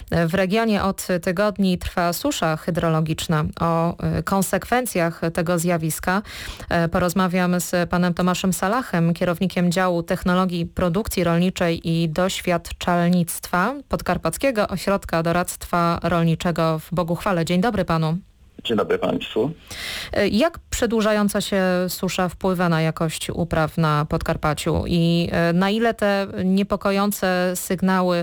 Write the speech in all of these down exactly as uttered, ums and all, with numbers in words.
W regionie od tygodni trwa susza hydrologiczna. O konsekwencjach tego zjawiska porozmawiam z panem Tomaszem Salachem, kierownikiem działu technologii produkcji rolniczej i doświadczalnictwa Podkarpackiego Ośrodka Doradztwa Rolniczego w Boguchwale. Dzień dobry panu. Dzień dobry państwu. Jak przedłużająca się susza wpływa na jakość upraw na Podkarpaciu i na ile te niepokojące sygnały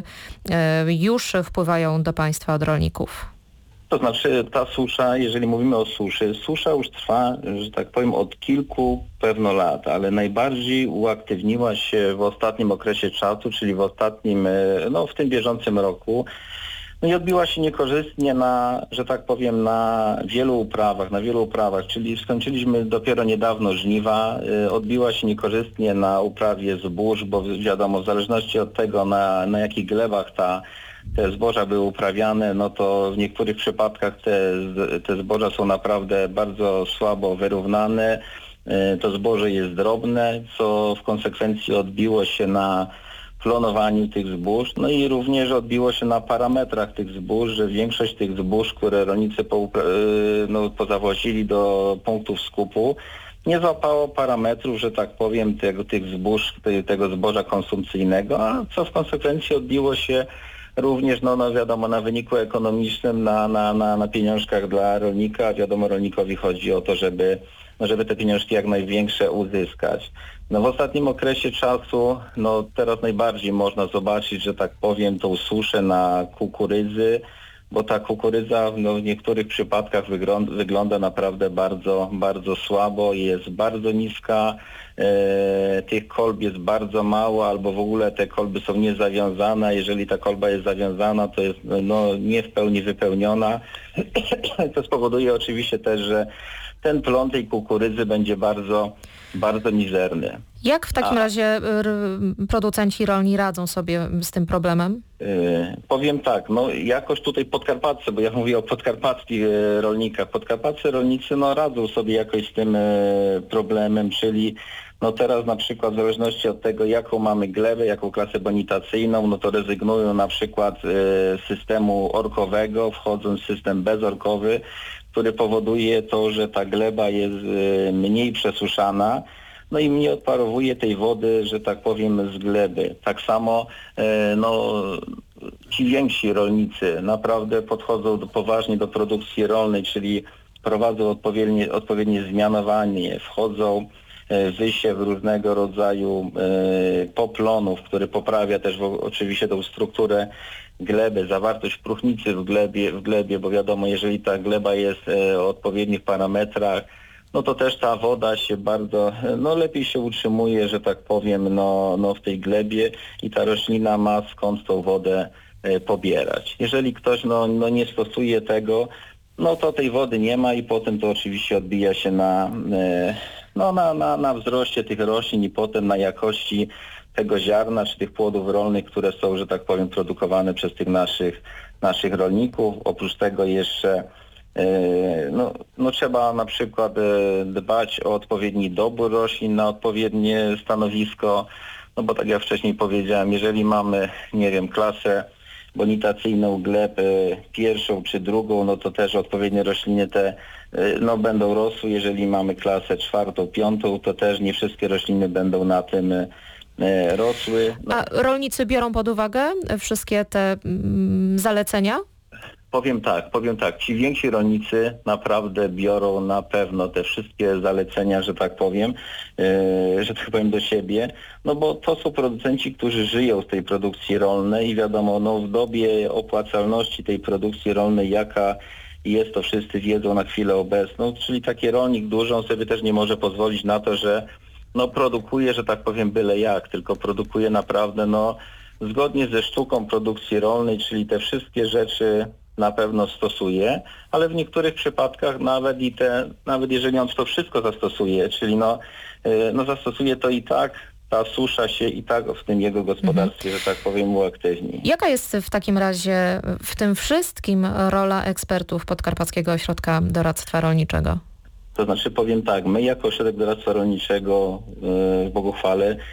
już wpływają do państwa od rolników? To znaczy ta susza, jeżeli mówimy o suszy, susza już trwa, że tak powiem, od kilku pewno lat, ale najbardziej uaktywniła się w ostatnim okresie czasu, czyli w ostatnim, no w tym bieżącym roku. No i odbiła się niekorzystnie na, że tak powiem, na wielu uprawach, na wielu uprawach, czyli skończyliśmy dopiero niedawno żniwa, y, odbiła się niekorzystnie na uprawie zbóż, bo wiadomo, w zależności od tego, na, na jakich glebach ta, te zboża były uprawiane, no to w niektórych przypadkach te, te zboża są naprawdę bardzo słabo wyrównane, y, to zboże jest drobne, co w konsekwencji odbiło się na plonowaniu tych zbóż, no i również odbiło się na parametrach tych zbóż, że większość tych zbóż, które rolnicy po, no, pozawozili do punktów skupu, nie złapało parametrów, że tak powiem, tego, tych zbóż, tego zboża konsumpcyjnego, a co w konsekwencji odbiło się również, no, no wiadomo, na wyniku ekonomicznym, na, na, na, na pieniążkach dla rolnika. Wiadomo, rolnikowi chodzi o to, żeby, no, żeby te pieniążki jak największe uzyskać. No w ostatnim okresie czasu, no teraz najbardziej można zobaczyć, że tak powiem, tą suszę na kukurydzy, bo ta kukurydza no, w niektórych przypadkach wygląda, wygląda naprawdę bardzo, bardzo słabo, jest bardzo niska, e, tych kolb jest bardzo mało, albo w ogóle te kolby są niezawiązane. Jeżeli ta kolba jest zawiązana, to jest no, nie w pełni wypełniona. To spowoduje oczywiście też, że ten plon tej kukurydzy będzie bardzo, bardzo mizerny. Jak w takim A, razie r, producenci rolni radzą sobie z tym problemem? Yy, powiem tak, no jakoś tutaj podkarpaccy, bo ja mówię o podkarpackich yy, rolnikach. Podkarpaccy rolnicy no radzą sobie jakoś z tym yy, problemem, czyli no teraz na przykład w zależności od tego, jaką mamy glebę, jaką klasę bonitacyjną, no to rezygnują na przykład yy, z systemu orkowego, wchodzą w system bezorkowy, który powoduje to, że ta gleba jest yy, mniej przesuszana, no i mniej odparowuje tej wody, że tak powiem, z gleby. Tak samo e, no, ci więksi rolnicy naprawdę podchodzą do, poważnie do produkcji rolnej, czyli prowadzą odpowiednie, odpowiednie zmianowanie, wchodzą w wysiew różnego rodzaju e, poplonów, który poprawia też w, oczywiście tą strukturę gleby, zawartość próchnicy w glebie, w glebie, bo wiadomo, jeżeli ta gleba jest e, o odpowiednich parametrach, no to też ta woda się bardzo, no lepiej się utrzymuje, że tak powiem, no, no w tej glebie i ta roślina ma skąd tą wodę e, pobierać. Jeżeli ktoś no, no nie stosuje tego, no to tej wody nie ma i potem to oczywiście odbija się na, e, no, na, na, na wzroście tych roślin i potem na jakości tego ziarna czy tych płodów rolnych, które są, że tak powiem, produkowane przez tych naszych, naszych rolników. Oprócz tego jeszcze No, no trzeba na przykład dbać o odpowiedni dobór roślin na odpowiednie stanowisko, no bo tak jak wcześniej powiedziałem, jeżeli mamy, nie wiem, klasę bonitacyjną gleb pierwszą czy drugą, no to też odpowiednie rośliny te no, będą rosły. Jeżeli mamy klasę czwartą, piątą, to też nie wszystkie rośliny będą na tym rosły. No. A rolnicy biorą pod uwagę wszystkie te mm, zalecenia? Powiem tak, powiem tak, ci więksi rolnicy naprawdę biorą na pewno te wszystkie zalecenia, że tak powiem, yy, że tak powiem do siebie, no bo to są producenci, którzy żyją z tej produkcji rolnej i wiadomo, no w dobie opłacalności tej produkcji rolnej, jaka jest, to wszyscy wiedzą na chwilę obecną, czyli taki rolnik duży, on sobie też nie może pozwolić na to, że no produkuje, że tak powiem, byle jak, tylko produkuje naprawdę no zgodnie ze sztuką produkcji rolnej, czyli te wszystkie rzeczy na pewno stosuje, ale w niektórych przypadkach nawet i te, nawet jeżeli on to wszystko zastosuje, czyli no, no zastosuje to i tak, ta susza się i tak w tym jego gospodarstwie, mhm. że tak powiem, uaktywni. Jaka jest w takim razie w tym wszystkim rola ekspertów Podkarpackiego Ośrodka Doradztwa Rolniczego? To znaczy powiem tak, my jako Ośrodek Doradztwa Rolniczego w Boguchwale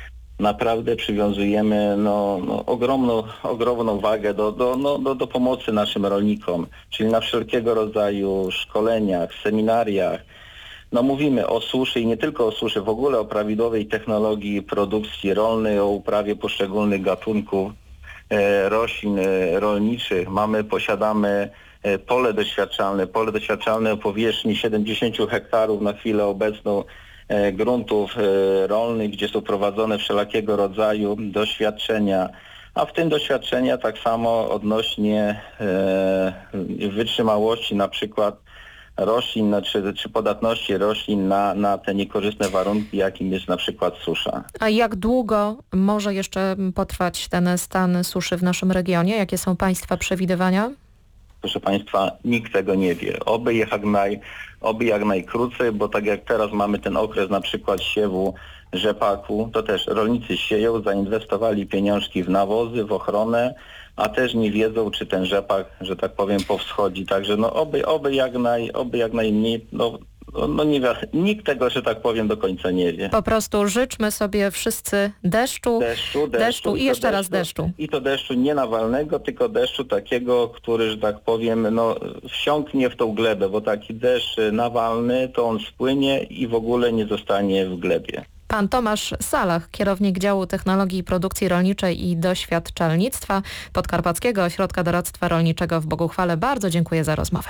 naprawdę przywiązujemy no, no, ogromną, ogromną wagę do, do, no, do, do pomocy naszym rolnikom, czyli na wszelkiego rodzaju szkoleniach, seminariach. No mówimy o suszy i nie tylko o suszy, w ogóle o prawidłowej technologii produkcji rolnej, o uprawie poszczególnych gatunków e, roślin e, rolniczych. Mamy, posiadamy e, pole doświadczalne, pole doświadczalne o powierzchni siedemdziesiąt hektarów na chwilę obecną e, gruntów e, rolnych, gdzie są prowadzone wszelakiego rodzaju doświadczenia. A w tym doświadczenia tak samo odnośnie e, wytrzymałości na przykład roślin, no, czy, czy podatności roślin na, na te niekorzystne warunki, jakim jest na przykład susza. A jak długo może jeszcze potrwać ten stan suszy w naszym regionie? Jakie są Państwa przewidywania? Proszę Państwa, nikt tego nie wie. Oby jak, naj, oby jak najkrócej, bo tak jak teraz mamy ten okres na przykład siewu rzepaku, to też rolnicy sieją, zainwestowali pieniążki w nawozy, w ochronę, a też nie wiedzą, czy ten rzepak, że tak powiem, powschodzi. Także no oby, oby, jak, naj, oby jak najmniej, no, no nie wie, nikt tego, że tak powiem, do końca nie wie. Po prostu życzmy sobie wszyscy deszczu, Deszczu, deszczu, deszczu i to jeszcze raz deszczu. I to deszczu nie nawalnego, tylko deszczu takiego, który, że tak powiem, no wsiąknie w tą glebę, bo taki deszcz nawalny, to on spłynie i w ogóle nie zostanie w glebie. Pan Tomasz Salach, kierownik działu technologii i produkcji rolniczej i doświadczalnictwa Podkarpackiego Ośrodka Doradztwa Rolniczego w Boguchwale. Bardzo dziękuję za rozmowę.